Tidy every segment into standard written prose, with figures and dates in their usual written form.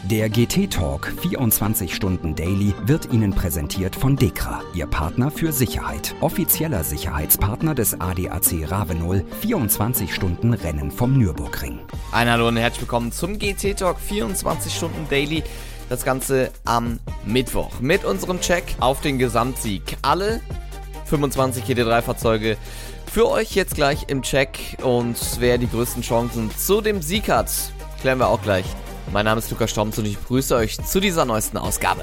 Der GT Talk 24 Stunden Daily wird Ihnen präsentiert von DEKRA, Ihr Partner für Sicherheit. Offizieller Sicherheitspartner des ADAC Ravenol, 24 Stunden Rennen vom Nürburgring. Ein Hallo und herzlich willkommen zum GT Talk 24 Stunden Daily. Das Ganze am Mittwoch mit unserem Check auf den Gesamtsieg. Alle 25 GT3-Fahrzeuge für euch jetzt gleich im Check. Und wer die größten Chancen zu dem Sieg hat, klären wir auch gleich. Mein Name ist Lukas Storms und ich begrüße euch zu dieser neuesten Ausgabe.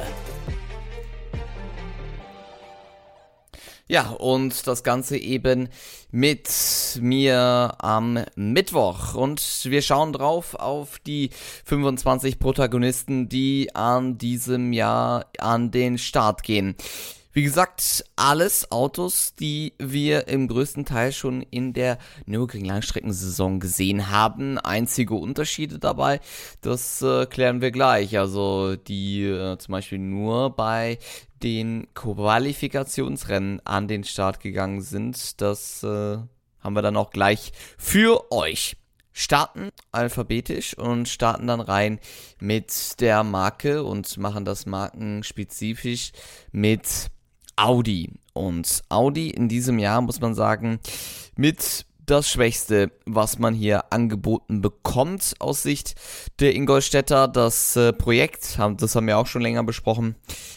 Ja, und das Ganze eben mit mir am Mittwoch. Und wir schauen drauf auf die 25 Protagonisten, die an diesem Jahr an den Start gehen. Wie gesagt, alles Autos, die wir im größten Teil schon in der Nürburgring-Langstreckensaison gesehen haben. Einzige Unterschiede dabei, das klären wir gleich. Also die zum Beispiel nur bei den Qualifikationsrennen an den Start gegangen sind, das haben wir dann auch gleich für euch. Starten alphabetisch und starten dann rein mit der Marke und machen das markenspezifisch mit Audi. Und Audi in diesem Jahr, muss man sagen, mit das Schwächste, was man hier angeboten bekommt aus Sicht der Ingolstädter. Das Projekt, das haben wir auch schon länger besprochen,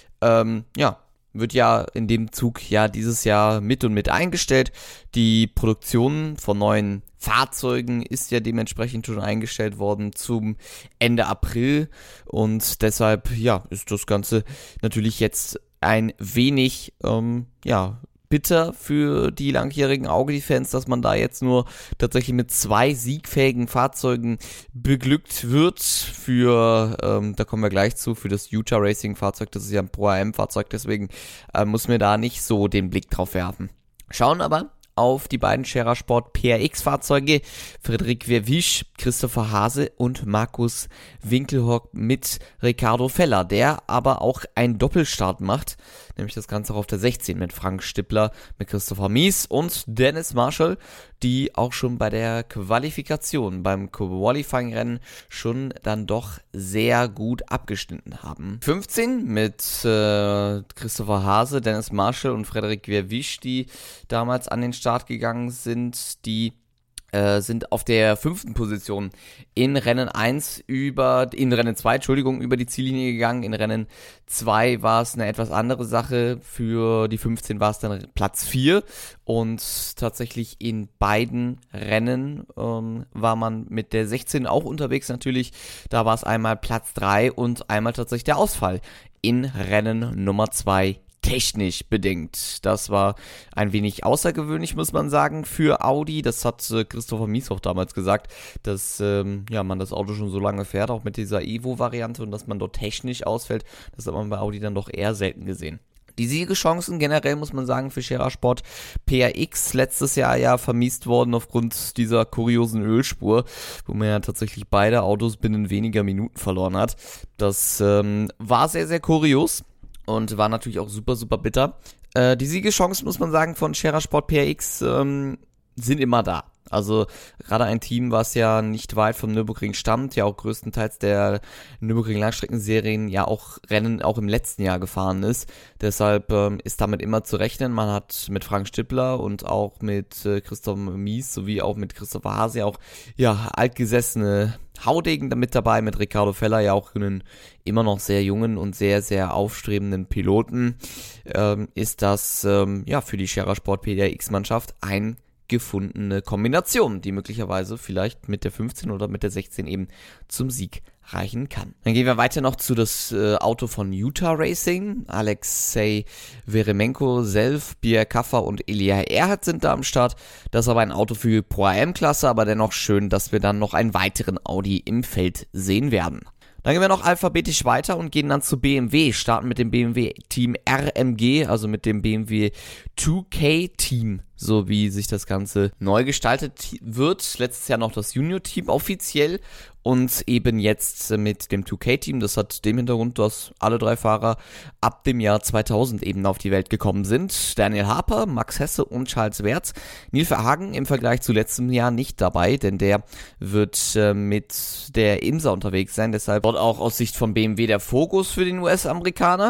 wird ja in dem Zug ja dieses Jahr mit eingestellt. Die Produktion von neuen Fahrzeugen ist ja dementsprechend schon eingestellt worden zum Ende April und deshalb ist das Ganze natürlich jetzt ein wenig bitter für die langjährigen Audi-Fans, dass man da jetzt nur tatsächlich mit 2 siegfähigen Fahrzeugen beglückt wird für, da kommen wir gleich zu, für das Utah Racing Fahrzeug, das ist ja ein Pro-AM-Fahrzeug, deswegen muss mir da nicht so den Blick drauf werfen. Schauen aber auf die beiden Scherer Sport PRX-Fahrzeuge, Frederik Verwisch, Christopher Hase und Markus Winkelhock mit Ricardo Feller, der aber auch einen Doppelstart macht, nämlich das Ganze auch auf der 16 mit Frank Stippler, mit Christopher Mies und Dennis Marshall, die auch schon bei der Qualifikation, beim Qualifying-Rennen schon dann doch sehr gut abgeschnitten haben. 15 mit Christopher Hase, Dennis Marshall und Frederik Verwisch, die damals an den Start gegangen sind, die sind auf der 5. Position in Rennen 2, über die Ziellinie gegangen. In Rennen 2 war es eine etwas andere Sache. Für die 15 war es dann Platz 4. Und tatsächlich in beiden Rennen war man mit der 16 auch unterwegs natürlich. Da war es einmal Platz 3 und einmal tatsächlich der Ausfall in Rennen Nummer 2. Technisch bedingt. Das war ein wenig außergewöhnlich, muss man sagen, für Audi. Das hat Christopher Mies auch damals gesagt, dass man das Auto schon so lange fährt, auch mit dieser Evo-Variante und dass man dort technisch ausfällt. Das hat man bei Audi dann doch eher selten gesehen. Die Siegeschancen generell, muss man sagen, für Scherer Sport PRX letztes Jahr ja vermiest worden aufgrund dieser kuriosen Ölspur, wo man ja tatsächlich beide Autos binnen weniger Minuten verloren hat. Das war sehr, sehr kurios. Und war natürlich auch super, super bitter. Die Siegeschancen, muss man sagen, von Scherer Sport PRX sind immer da. Also gerade ein Team, was ja nicht weit vom Nürburgring stammt, ja auch größtenteils der Nürburgring-Langstreckenserien ja auch Rennen auch im letzten Jahr gefahren ist. Deshalb ist damit immer zu rechnen. Man hat mit Frank Stippler und auch mit Christoph Mies sowie auch mit Christopher Hase auch altgesessene Haudegen damit dabei, mit Ricardo Feller ja auch einen immer noch sehr jungen und sehr, sehr aufstrebenden Piloten, ist das für die Scherer Sport PRX-Mannschaft ein gefundene Kombination, die möglicherweise vielleicht mit der 15 oder mit der 16 eben zum Sieg reichen kann. Dann gehen wir weiter noch zu das Auto von Utah Racing. Alexei Veremenko, Self, Pierre Kaffer und Elia Erhardt sind da am Start. Das ist aber ein Auto für Pro-AM-Klasse, aber dennoch schön, dass wir dann noch einen weiteren Audi im Feld sehen werden. Dann gehen wir noch alphabetisch weiter und gehen dann zu BMW, starten mit dem BMW Team RMG, also mit dem BMW 2K Team so wie sich das Ganze neu gestaltet wird. Letztes Jahr noch das Junior-Team offiziell und eben jetzt mit dem 2K-Team. Das hat dem Hintergrund, dass alle 3 Fahrer ab dem Jahr 2000 eben auf die Welt gekommen sind. Daniel Harper, Max Hesse und Charles Werts. Neil Verhagen im Vergleich zu letztem Jahr nicht dabei, denn der wird mit der IMSA unterwegs sein. Deshalb dort auch aus Sicht von BMW der Fokus für den US-Amerikaner.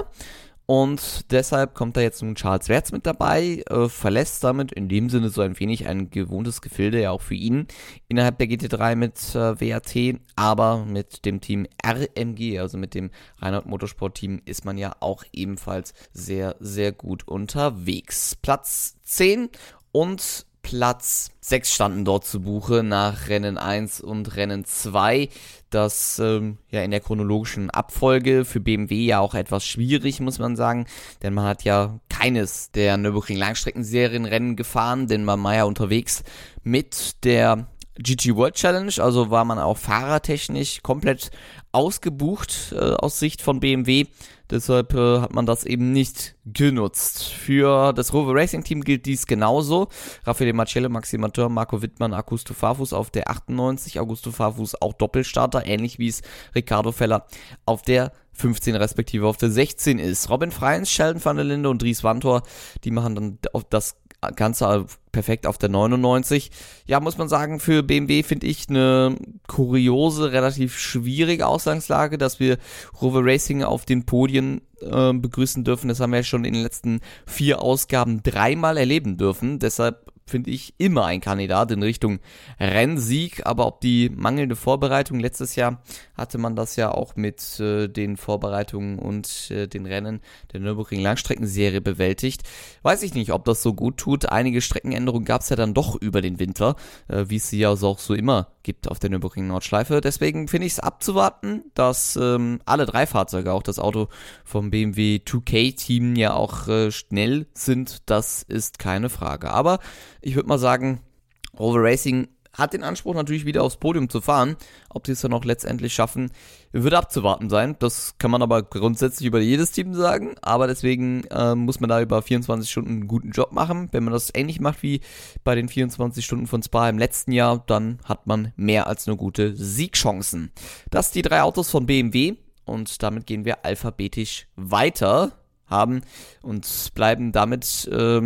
Und deshalb kommt da jetzt nun Charles Werts mit dabei, verlässt damit in dem Sinne so ein wenig ein gewohntes Gefilde, ja auch für ihn innerhalb der GT3 mit WRT, aber mit dem Team RMG, also mit dem Reinhardt Motorsport Team, ist man ja auch ebenfalls sehr, sehr gut unterwegs. Platz 10 und Platz 6 standen dort zu Buche nach Rennen 1 und Rennen 2. Das ja in der chronologischen Abfolge für BMW ja auch etwas schwierig, muss man sagen, denn man hat ja keines der Nürburgring Langstreckenserienrennen gefahren, denn man war ja unterwegs mit der GT World Challenge, also war man auch fahrertechnisch komplett ausgebucht aus Sicht von BMW. Deshalb hat man das eben nicht genutzt. Für das Rover Racing Team gilt dies genauso. Raffaele Marcello, Maxi Mateur, Marco Wittmann, Augusto Farfus auf der 98. Augusto Farfus auch Doppelstarter, ähnlich wie es Ricardo Feller auf der 15 respektive auf der 16 ist. Robin Freins, Sheldon van der Linde und Dries Vantor, die machen dann das Ganze perfekt auf der 99. Ja, muss man sagen, für BMW finde ich eine kuriose, relativ schwierige Ausgangslage, dass wir Rover Racing auf den Podien begrüßen dürfen. Das haben wir ja schon in den letzten 4 Ausgaben 3-mal erleben dürfen. Deshalb finde ich immer ein Kandidat in Richtung Rennsieg, aber ob die mangelnde Vorbereitung, letztes Jahr hatte man das ja auch mit den Vorbereitungen und den Rennen der Nürburgring Langstreckenserie bewältigt. Weiß ich nicht, ob das so gut tut. Einige Streckenänderungen gab es ja dann doch über den Winter, wie es sie ja auch so immer gibt auf der Nürburgring Nordschleife. Deswegen finde ich es abzuwarten, dass alle 3 Fahrzeuge, auch das Auto vom BMW 2K-Team ja auch schnell sind. Das ist keine Frage. Aber ich würde mal sagen, Rover Racing hat den Anspruch natürlich wieder aufs Podium zu fahren. Ob die es dann auch letztendlich schaffen, wird abzuwarten sein. Das kann man aber grundsätzlich über jedes Team sagen. Aber deswegen muss man da über 24 Stunden einen guten Job machen. Wenn man das ähnlich macht wie bei den 24 Stunden von Spa im letzten Jahr, dann hat man mehr als nur gute Siegchancen. Das die 3 Autos von BMW. Und damit gehen wir alphabetisch weiter, haben und bleiben damit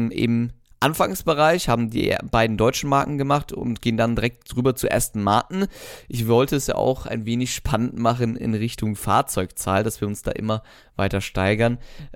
im Anfangsbereich, haben die beiden deutschen Marken gemacht und gehen dann direkt rüber zu Aston Martin. Ich wollte es ja auch ein wenig spannend machen in Richtung Fahrzeugzahl, dass wir uns da immer weiter steigern.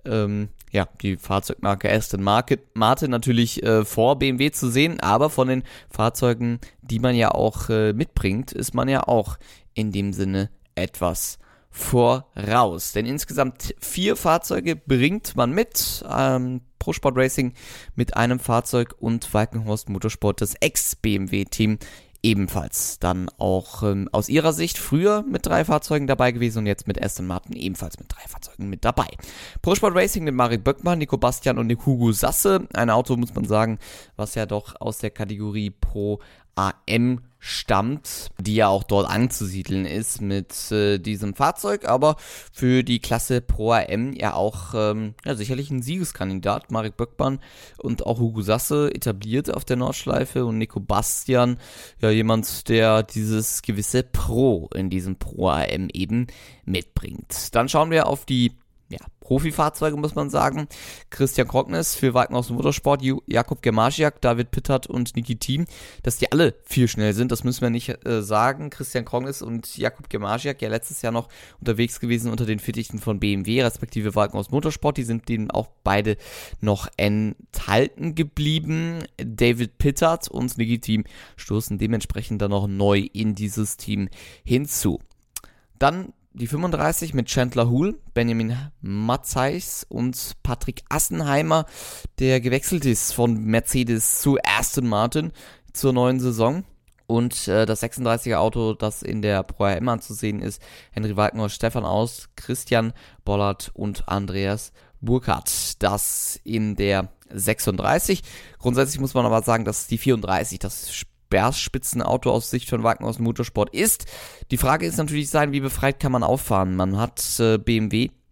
Ja, die Fahrzeugmarke Aston Martin natürlich vor BMW zu sehen, aber von den Fahrzeugen, die man ja auch mitbringt, ist man ja auch in dem Sinne etwas voraus. Denn insgesamt 4 Fahrzeuge bringt man mit. Pro Sport Racing mit einem Fahrzeug und Walkenhorst Motorsport, das Ex-BMW-Team, ebenfalls dann auch aus ihrer Sicht früher mit 3 Fahrzeugen dabei gewesen und jetzt mit Aston Martin ebenfalls mit 3 Fahrzeugen mit dabei. Pro Sport Racing mit Marek Böckmann, Nico Bastian und Hugo Sasse. Ein Auto, muss man sagen, was ja doch aus der Kategorie Pro AM stammt, die ja auch dort anzusiedeln ist mit diesem Fahrzeug, aber für die Klasse Pro AM ja auch ja, sicherlich ein Siegeskandidat. Marek Böckmann und auch Hugo Sasse etabliert auf der Nordschleife und Nico Bastian, ja jemand, der dieses gewisse Pro in diesem Pro AM eben mitbringt. Dann schauen wir auf die Profifahrzeuge, muss man sagen. Christian Krocknes für Walkenhorst Motorsport, Jakub Gemaciak, David Pittard und Niki Thiem, dass die alle 4 schnell sind, das müssen wir nicht sagen. Christian Krocknes und Jakub Gemaciak, ja letztes Jahr noch unterwegs gewesen unter den Fittichen von BMW, respektive Walkenhorst Motorsport, die sind denen auch beide noch enthalten geblieben. David Pittard und Niki Thiem stoßen dementsprechend dann noch neu in dieses Team hinzu. Dann die 35 mit Chandler Hull, Benjamin Matzeis und Patrick Assenheimer, der gewechselt ist von Mercedes zu Aston Martin zur neuen Saison. Und das 36er Auto, das in der Pro AM anzusehen ist, Henry Walkenhorst, Stefan Aust, Christian Bollard und Andreas Burkhardt. Das in der 36. Grundsätzlich muss man aber sagen, dass die 34, das Spitzenauto aus Sicht von Walkenhorst Motorsport ist. Die Frage ist natürlich wie befreit kann man auffahren? Man hat BMW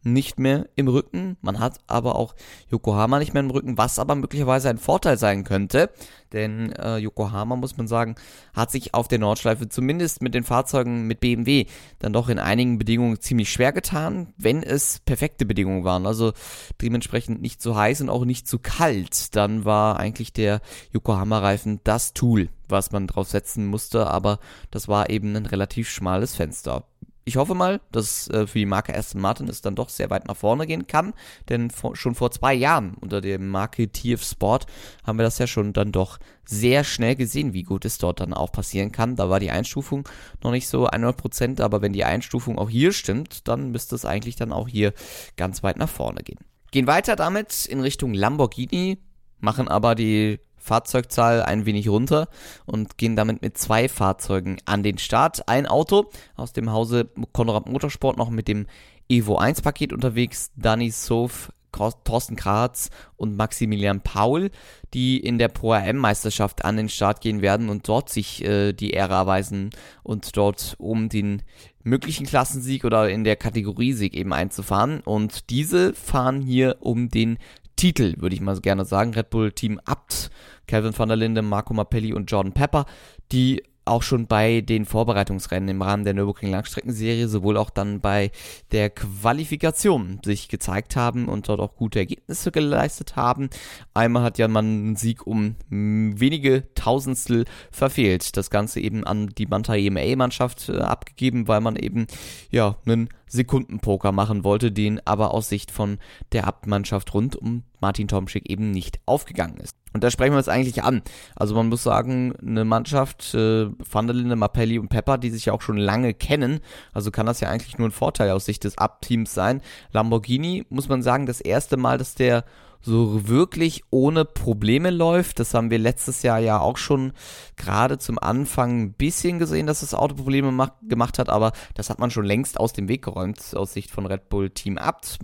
nicht mehr im Rücken. Man hat aber auch Yokohama nicht mehr im Rücken, was aber möglicherweise ein Vorteil sein könnte. Denn Yokohama, muss man sagen, hat sich auf der Nordschleife zumindest mit den Fahrzeugen mit BMW dann doch in einigen Bedingungen ziemlich schwer getan, wenn es perfekte Bedingungen waren. Also dementsprechend nicht zu heiß und auch nicht zu kalt. Dann war eigentlich der Yokohama-Reifen das Tool, was man drauf setzen musste. Aber das war eben ein relativ schmales Fenster. Ich hoffe mal, dass für die Marke Aston Martin es dann doch sehr weit nach vorne gehen kann, denn schon vor 2 Jahren unter der Marke TF Sport haben wir das ja schon dann doch sehr schnell gesehen, wie gut es dort dann auch passieren kann. Da war die Einstufung noch nicht so 100%, aber wenn die Einstufung auch hier stimmt, dann müsste es eigentlich dann auch hier ganz weit nach vorne gehen. Gehen weiter damit in Richtung Lamborghini, machen aber die Fahrzeugzahl ein wenig runter und gehen damit mit 2 Fahrzeugen an den Start. Ein Auto aus dem Hause Konrad Motorsport noch mit dem Evo 1 Paket unterwegs, Dani Sof, Thorsten Kratz und Maximilian Paul, die in der Pro-AM-Meisterschaft an den Start gehen werden und dort sich die Ehre erweisen und dort um den möglichen Klassensieg oder in der Kategoriesieg eben einzufahren. Und diese fahren hier um den Titel, würde ich mal gerne sagen. Red Bull Team Abt, Calvin van der Linde, Marco Mappelli und Jordan Pepper, die auch schon bei den Vorbereitungsrennen im Rahmen der Nürburgring Langstreckenserie sowohl auch dann bei der Qualifikation sich gezeigt haben und dort auch gute Ergebnisse geleistet haben. Einmal hat ja man einen Sieg um wenige Tausendstel verfehlt. Das Ganze eben an die Manta EMA-Mannschaft abgegeben, weil man eben ja einen Sekundenpoker machen wollte, den aber aus Sicht von der Abt-Mannschaft rund um Martin Tomschick eben nicht aufgegangen ist. Und da sprechen wir es eigentlich an. Also man muss sagen, eine Mannschaft, Van der Linde, Mappelli und Pepper, die sich ja auch schon lange kennen, also kann das ja eigentlich nur ein Vorteil aus Sicht des Abt-Teams sein. Lamborghini, muss man sagen, das erste Mal, dass der so wirklich ohne Probleme läuft. Das haben wir letztes Jahr ja auch schon gerade zum Anfang ein bisschen gesehen, dass das Auto Probleme gemacht hat, aber das hat man schon längst aus dem Weg geräumt aus Sicht von Red Bull Team Abt.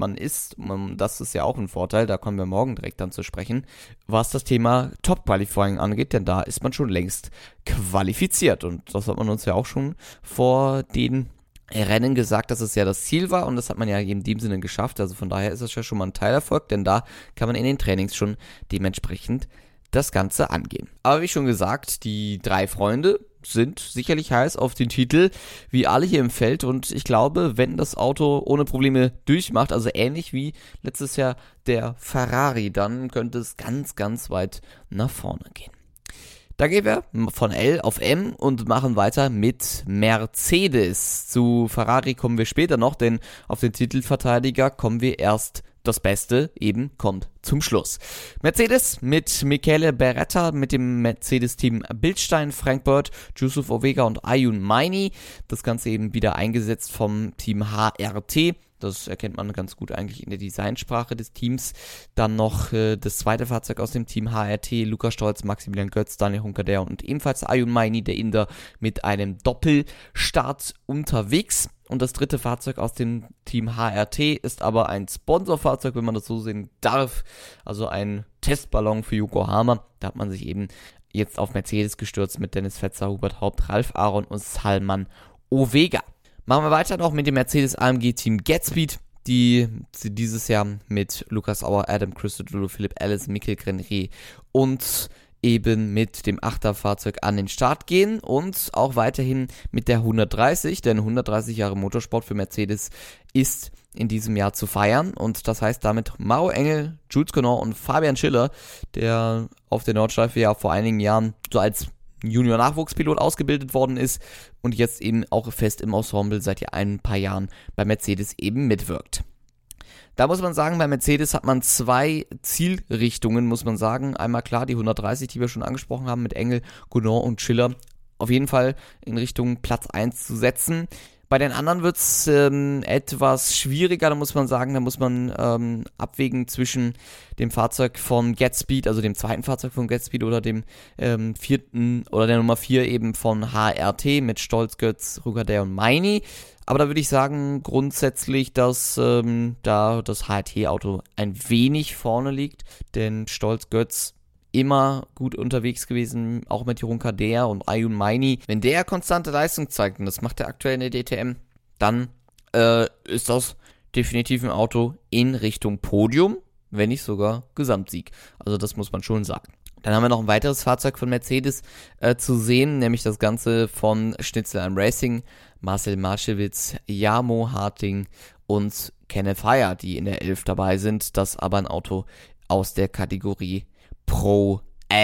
Das ist ja auch ein Vorteil, da kommen wir morgen direkt dann zu sprechen, was das Thema Top-Qualifying angeht, denn da ist man schon längst qualifiziert und das hat man uns ja auch schon vor den Rennen gesagt, dass es ja das Ziel war und das hat man ja in dem Sinne geschafft, also von daher ist es ja schon mal ein Teilerfolg, denn da kann man in den Trainings schon dementsprechend das Ganze angehen. Aber wie schon gesagt, die 3 Freunde sind sicherlich heiß auf den Titel, wie alle hier im Feld und ich glaube, wenn das Auto ohne Probleme durchmacht, also ähnlich wie letztes Jahr der Ferrari, dann könnte es ganz, ganz weit nach vorne gehen. Da gehen wir von L auf M und machen weiter mit Mercedes. Zu Ferrari kommen wir später noch, denn auf den Titelverteidiger kommen wir erst. Das Beste eben kommt zum Schluss. Mercedes mit Michele Beretta, mit dem Mercedes-Team Bildstein, Frank Bird, Yusuf Ovega und Ayun Maini. Das Ganze eben wieder eingesetzt vom Team HRT. Das erkennt man ganz gut eigentlich in der Designsprache des Teams. Dann noch das zweite Fahrzeug aus dem Team HRT, Lukas Stolz, Maximilian Götz, Daniel Hunkerder und ebenfalls Ayun Maini, der Inder, mit einem Doppelstart unterwegs. Und das dritte Fahrzeug aus dem Team HRT ist aber ein Sponsorfahrzeug, wenn man das so sehen darf. Also ein Testballon für Yokohama. Da hat man sich eben jetzt auf Mercedes gestürzt mit Dennis Fetzer, Hubert Haupt, Ralf Aaron und Salman Ovega. Machen wir weiter noch mit dem Mercedes AMG Team GetSpeed, die dieses Jahr mit Lukas Auer, Adam Christodoulou, Philipp Ellis, Mikel Greneret und eben mit dem Achterfahrzeug an den Start gehen und auch weiterhin mit der 130, denn 130 Jahre Motorsport für Mercedes ist in diesem Jahr zu feiern und das heißt damit Maro Engel, Jules Conor und Fabian Schiller, der auf der Nordschleife ja vor einigen Jahren so als Junior-Nachwuchspilot ausgebildet worden ist und jetzt eben auch fest im Ensemble seit ein paar Jahren bei Mercedes eben mitwirkt. Da muss man sagen, bei Mercedes hat man 2 Zielrichtungen, muss man sagen. Einmal klar die 130, die wir schon angesprochen haben, mit Engel, Conor und Schiller auf jeden Fall in Richtung Platz 1 zu setzen. Bei den anderen wird es etwas schwieriger, da muss man sagen, da muss man abwägen zwischen dem Fahrzeug von GetSpeed, also dem zweiten Fahrzeug von GetSpeed oder dem vierten oder der Nummer 4 eben von HRT mit Stolz, Götz, Rugader und Maini. Aber da würde ich sagen grundsätzlich, dass da das HRT-Auto ein wenig vorne liegt, denn Stolz, Götz immer gut unterwegs gewesen, auch mit Jeroen Kader und Ayun Maini. Wenn der konstante Leistung zeigt, und das macht er aktuell in der DTM, dann ist das definitiv ein Auto in Richtung Podium, wenn nicht sogar Gesamtsieg. Also das muss man schon sagen. Dann haben wir noch ein weiteres Fahrzeug von Mercedes zu sehen, nämlich das Ganze von Schnitzel am Racing, Marcel Marschewitz, Jarmo Harting und Kenneth Heyer, die in der 11 dabei sind. Das aber ein Auto aus der Kategorie Pro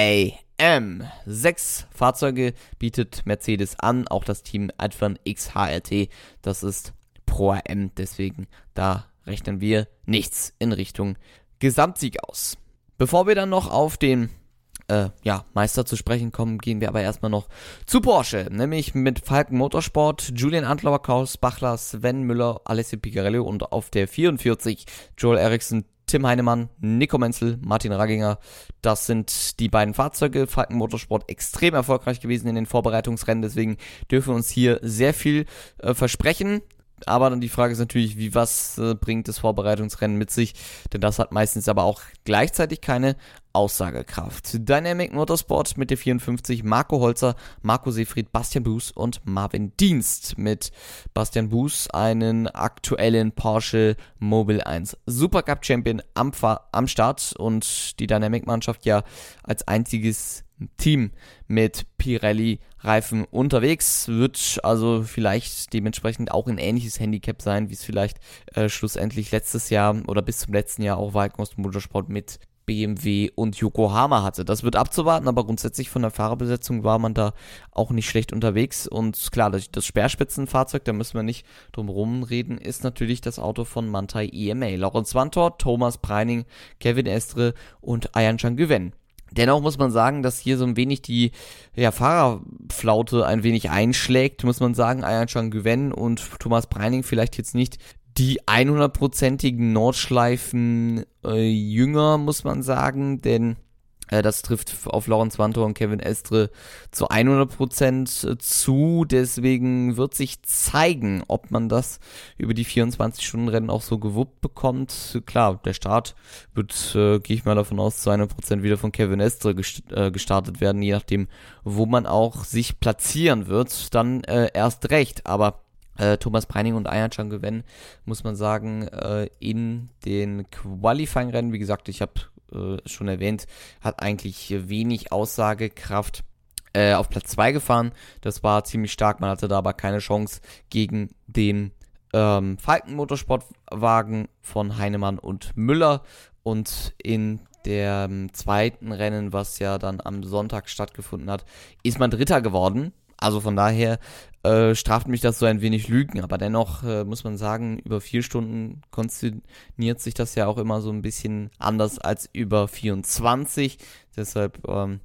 AM. 6 Fahrzeuge bietet Mercedes an, auch das Team Advan X HRT, das ist Pro AM, deswegen da rechnen wir nichts in Richtung Gesamtsieg aus. Bevor wir dann noch auf den Meister zu sprechen kommen, gehen wir aber erstmal noch zu Porsche, nämlich mit Falken Motorsport, Julian Adlauer, Klaus Bachler, Sven Müller, Alessio Picarelli und auf der 44 Joel Eriksson, Tim Heinemann, Nico Menzel, Martin Ragginger. Das sind die beiden Fahrzeuge. Falken Motorsport extrem erfolgreich gewesen in den Vorbereitungsrennen, deswegen dürfen wir uns hier sehr viel versprechen. Aber dann die Frage ist natürlich, was bringt das Vorbereitungsrennen mit sich? Denn das hat meistens aber auch gleichzeitig keine Aussagekraft. Dynamic Motorsport mit der 54, Marco Holzer, Marco Seefried, Bastian Buß und Marvin Dienst. Mit Bastian Buß einen aktuellen Porsche Mobile 1 Supercup Champion am Start und die Dynamic-Mannschaft ja als einziges Team mit Pirelli-Reifen unterwegs, wird also vielleicht dementsprechend auch ein ähnliches Handicap sein, wie es vielleicht schlussendlich letztes Jahr oder bis zum letzten Jahr auch Falken Motorsport mit BMW und Yokohama hatte. Das wird abzuwarten, aber grundsätzlich von der Fahrerbesetzung war man da auch nicht schlecht unterwegs und klar, das Speerspitzenfahrzeug, da müssen wir nicht drum rumreden, ist natürlich das Auto von Manthey EMA. Laurens Vanthoor, Thomas Preining, Kevin Estre und Ayhan Güven. Dennoch muss man sagen, dass hier so ein wenig die Fahrerflaute ein wenig einschlägt, muss man sagen. Ayhan Güven und Thomas Preining vielleicht jetzt nicht die 100%igen Nordschleifen Jünger, muss man sagen, denn das trifft auf Laurens Vanthoor und Kevin Estre zu 100% zu, deswegen wird sich zeigen, ob man das über die 24-Stunden-Rennen auch so gewuppt bekommt. Klar, der Start wird, gehe ich mal davon aus, zu 100% wieder von Kevin Estre gestartet werden, je nachdem, wo man auch sich platzieren wird, dann erst recht, aber Thomas Preining und Ayhan Güven, muss man sagen, in den Qualifying-Rennen, wie gesagt, ich habe schon erwähnt, hat eigentlich wenig Aussagekraft auf Platz 2 gefahren. Das war ziemlich stark, man hatte da aber keine Chance gegen den Falken Motorsportwagen von Heinemann und Müller. Und in dem zweiten Rennen, was ja dann am Sonntag stattgefunden hat, ist man Dritter geworden. Also von daher straft mich das so ein wenig Lügen, aber dennoch muss man sagen, über 4 Stunden konzerniert sich das ja auch immer so ein bisschen anders als über 24. Deshalb,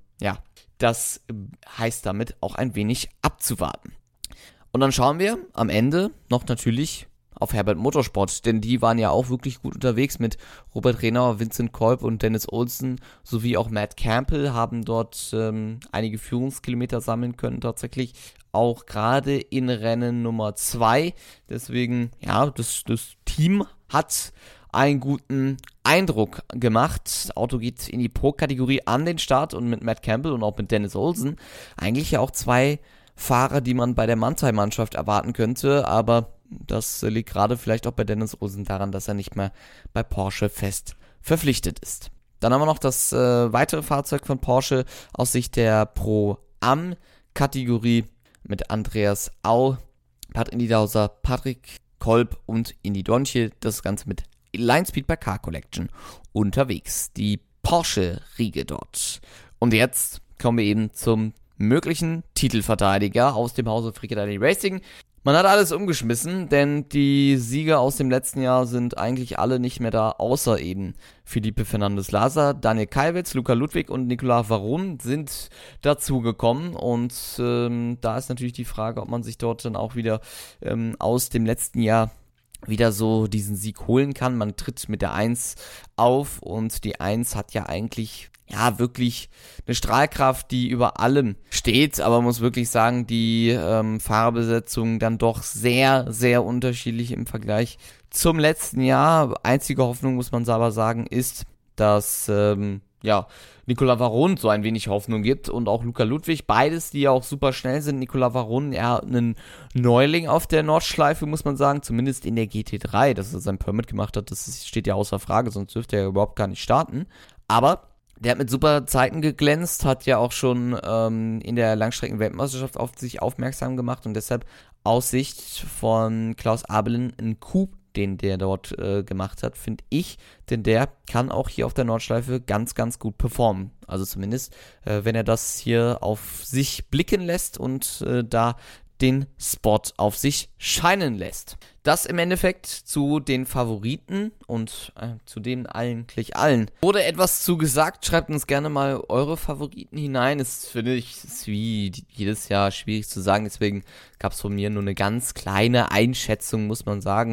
das heißt damit auch ein wenig abzuwarten. Und dann schauen wir am Ende noch natürlich auf Herbert Motorsport, denn die waren ja auch wirklich gut unterwegs mit Robert Renauer, Vincent Kolb und Dennis Olsen sowie auch Matt Campbell, haben dort einige Führungskilometer sammeln können tatsächlich, auch gerade in Rennen Nummer 2, deswegen, ja, das Team hat einen guten Eindruck gemacht. Das Auto geht in die Pro-Kategorie an den Start und mit Matt Campbell und auch mit Dennis Olsen eigentlich ja auch 2 Fahrer, die man bei der Manthey-Mannschaft erwarten könnte, aber das liegt gerade vielleicht auch bei Dennis Olsen daran, dass er nicht mehr bei Porsche fest verpflichtet ist. Dann haben wir noch das weitere Fahrzeug von Porsche aus Sicht der Pro-Am-Kategorie mit Andreas Au, Patrick Niedhauser, Patrick Kolb und Indy Donche. Das Ganze mit Linespeed bei Car Collection unterwegs. Die Porsche-Riege dort. Und jetzt kommen wir eben zum möglichen Titelverteidiger aus dem Hause Fricadani Racing. Man hat alles umgeschmissen, denn die Sieger aus dem letzten Jahr sind eigentlich alle nicht mehr da, außer eben Felipe Fernandes-Laza, Daniel Kalwitz, Luca Ludwig und Nicolas Varun sind dazugekommen und da ist natürlich die Frage, ob man sich dort dann auch wieder aus dem letzten Jahr wieder so diesen Sieg holen kann. Man tritt mit der 1 auf und die 1 hat ja eigentlich wirklich eine Strahlkraft, die über allem steht, aber man muss wirklich sagen, die Fahrerbesetzung dann doch sehr, sehr unterschiedlich im Vergleich zum letzten Jahr. Einzige Hoffnung, muss man aber sagen, ist, dass Nicolas Varron so ein wenig Hoffnung gibt und auch Luca Ludwig, beides, die ja auch super schnell sind. Nicolas Varron, ein Neuling auf der Nordschleife, muss man sagen, zumindest in der GT3, dass er sein Permit gemacht hat, das steht ja außer Frage, sonst dürfte er überhaupt gar nicht starten. Aber der hat mit super Zeiten geglänzt, hat ja auch schon in der Langstrecken-Weltmeisterschaft auf sich aufmerksam gemacht und deshalb aus Sicht von Klaus Abelen ein Coup, den der dort gemacht hat, finde ich, denn der kann auch hier auf der Nordschleife ganz, ganz gut performen. Also zumindest, wenn er das hier auf sich blicken lässt und da den Spot auf sich scheinen lässt. Das im Endeffekt zu den Favoriten und zu denen eigentlich allen. Wurde etwas zu gesagt? Schreibt uns gerne mal eure Favoriten hinein. Finde ich, ist wie jedes Jahr schwierig zu sagen. Deswegen gab es von mir nur eine ganz kleine Einschätzung, muss man sagen.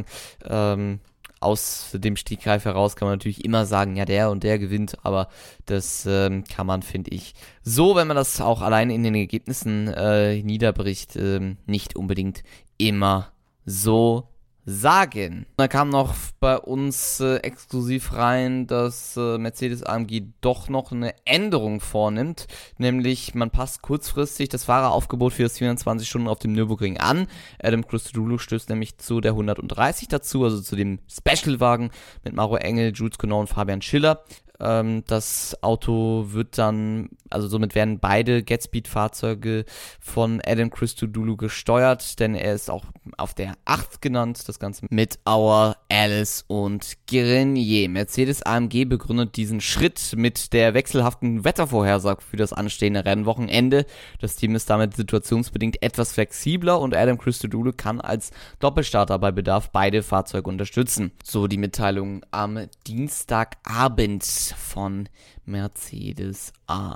Aus dem Stegreif heraus kann man natürlich immer sagen, ja, der und der gewinnt, aber das kann man, finde ich, so, wenn man das auch allein in den Ergebnissen niederbricht, nicht unbedingt immer so sagen. Da kam noch bei uns exklusiv rein, dass Mercedes-AMG doch noch eine Änderung vornimmt, nämlich man passt kurzfristig das Fahreraufgebot für das 24 Stunden auf dem Nürburgring an. Adam Christodoulou stößt nämlich zu der 130 dazu, also zu dem Specialwagen mit Maro Engel, Jules Connaught und Fabian Schiller. Das Auto wird dann, also somit werden beide Gatspeed-Fahrzeuge von Adam Christodoulou gesteuert, denn er ist auch auf der 8 genannt, das Ganze mit Auer, Alice und Grenier. Mercedes-AMG begründet diesen Schritt mit der wechselhaften Wettervorhersage für das anstehende Rennwochenende. Das Team ist damit situationsbedingt etwas flexibler und Adam Christodoulou kann als Doppelstarter bei Bedarf beide Fahrzeuge unterstützen. So die Mitteilung am Dienstagabend von Mercedes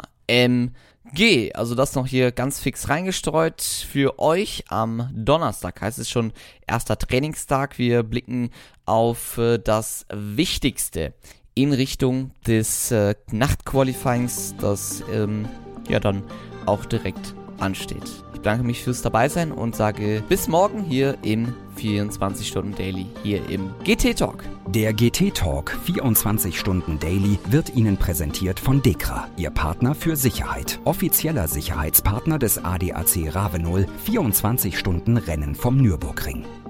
AMG. Also das noch hier ganz fix reingestreut für euch. Am Donnerstag heißt es schon erster Trainingstag. Wir blicken auf das Wichtigste in Richtung des Nachtqualifyings, das dann auch direkt ansteht. Ich bedanke mich fürs Dabeisein und sage bis morgen hier im 24 Stunden Daily, hier im GT Talk. Der GT Talk 24 Stunden Daily wird Ihnen präsentiert von DEKRA, Ihr Partner für Sicherheit. Offizieller Sicherheitspartner des ADAC Ravenol, 24 Stunden Rennen vom Nürburgring.